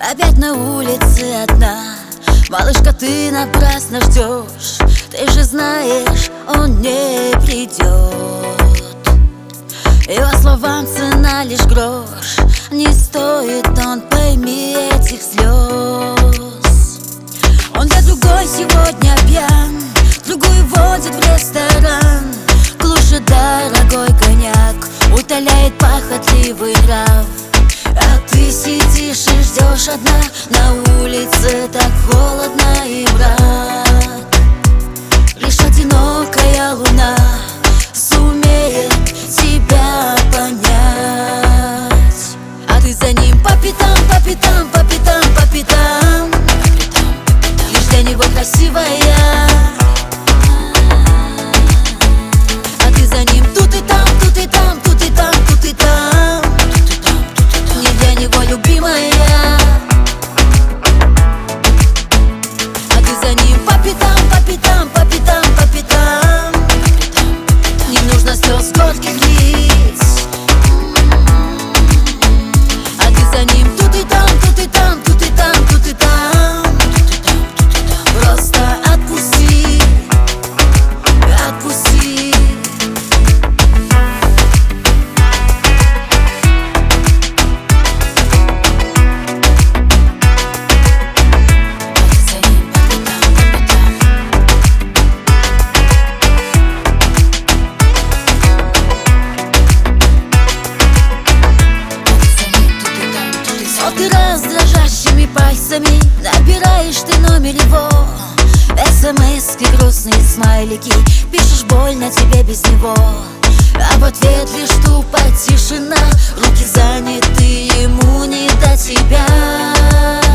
Опять на улице одна. Малышка, ты напрасно ждешь. Ты же знаешь, он не придет. Его словам цена лишь грош. Не стоит он, пойми, этих слез. Он для другой сегодня пьян, другую водит в ресторан. Глушит дорогой коньяк, утоляет похотливый нрав. А ты сидишь и ждешь одна. На улице так холодно и мрак. Лишь одинокая луна сумеет тебя понять. А ты за ним по пятам, по пятам, по пятам, по пятам. Лишь для него красивая. А ты за ним тут и там, тут и там, тут и там, тут и там. Не для него любимая. А ты за ним по пятам, по пятам, по пятам, по пятам. Не нужно слез горьких лить. А ты за ним тут и там, тут и там, тут и там, тут и там. Просто отпусти, отпусти. Ты раз дрожащими пальцами набираешь ты номер его. СМСки, грустные смайлики, пишешь больно тебе без него. А в ответ лишь тупо тишина. Руки заняты, ему не до тебя.